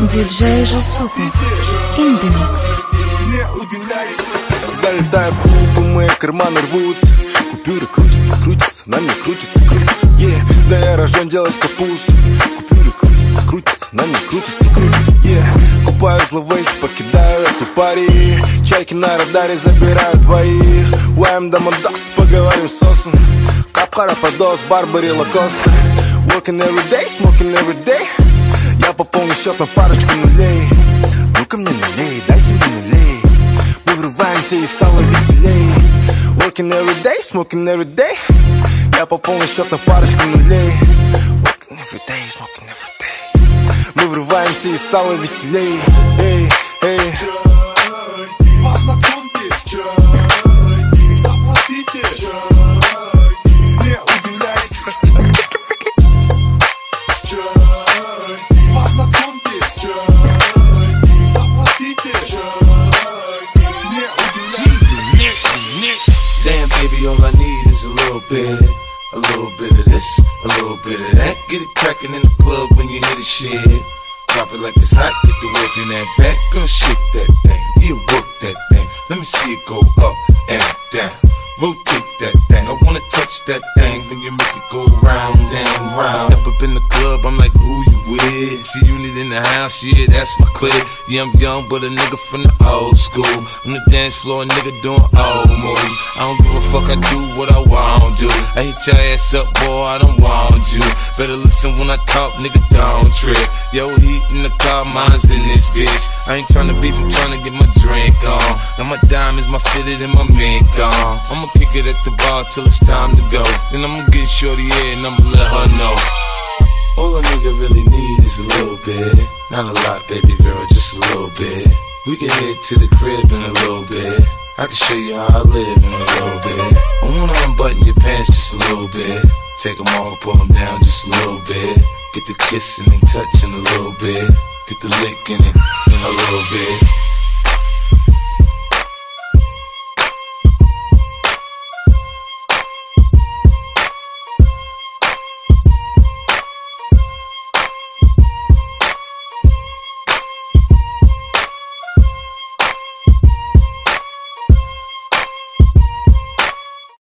Диджей Жусупов, in the mix. Залетая в клуб, и мои карманы рвутся. Купюры крутятся, крутятся, на мне крутятся, крутятся. Да я рожден делать капусту. Купюры крутятся, крутятся, на мне крутятся, крутятся. Купаю зловейс, покидаю эту пари. Чайки на радаре забирают двоих. Уэм да Мандос, поговорим с Осом. Капкара подос, Барбари Лакоста. Working every day, smoking every day. Я пополню счет на парочку нулей. Ну-ка мне налей, дайте мне налей. Мы врываемся и стало веселей. Working every day, smoking every day. Я пополню счет на парочку нулей. Working every day, smoking every day. Мы врываемся и стало веселей. Эй, эй. Заплатите. Не удивляйтесь. Damn, baby, all I need is a little bit of this, a little bit of that. Get it crackin' in the club when you hear the shit. Drop it like it's hot, get the work in that back. Girl, shake that thing, yeah, work that thing. Let me see it go up and down. Rotate that thing, I wanna touch that thing when you make it go round and round. Step up in the club, I'm like, who you with? G-Unit in the house, yeah, that's my clique. Yeah, I'm young, but a nigga from the old school. On the dance floor, a nigga doing old moves. I don't give a fuck, I do what I want to. I hit your ass up, boy, I don't want you. Better listen when I talk, nigga, don't trip. Yo, heat in the car, mine's in this bitch. I ain't tryna beef, I'm tryna get my drink on. Now my diamonds, my fitted, and my mink on. I'ma kick it at the bar till it's time to go. Then I'ma get shorty here and I'ma let her know. All a nigga really need is a little bit. Not a lot, baby girl, just a little bit. We can head to the crib in a little bit. I can show you how I live in a little bit. I wanna unbutton your pants just a little bit. Take them off, pull them down just a little bit. Get the kissing and touching a little bit. Get the licking it in a little bit.